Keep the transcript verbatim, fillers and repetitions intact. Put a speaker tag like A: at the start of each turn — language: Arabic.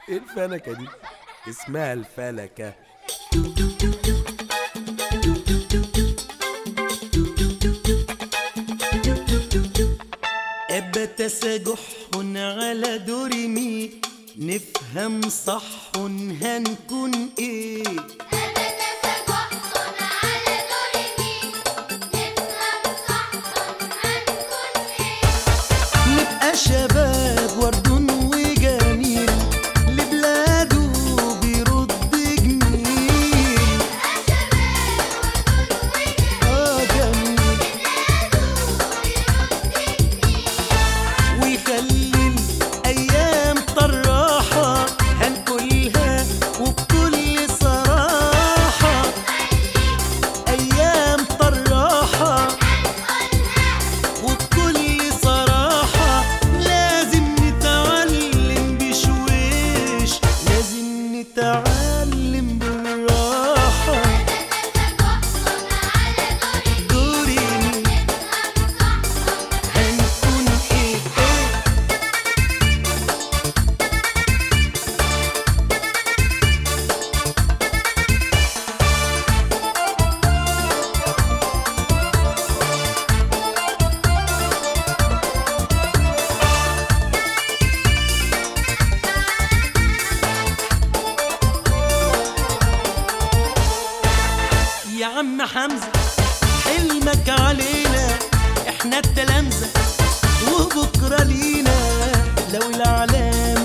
A: ايه الفلكة دي؟ اسمها الفلكة.
B: أبت سجح على دور مي، نفهم صح هنكون ايه.
C: أبت سجح على دور مي، نفهم صح هنكون ايه.
B: نبقى شباب ورد وجميل، لبلاده بيرد جميل. اه جميل، ويخلي الايام طراحه، هنقولها وبكل صراحه. ايام طراحه وبكل صراحه، لازم نتعلم بشويش، لازم نتعلم بالراحه. دوري هنكون ايه ايه. يا عم حمزة حلمك علينا، احنا التلامذة وبكرة لينا، لو العالم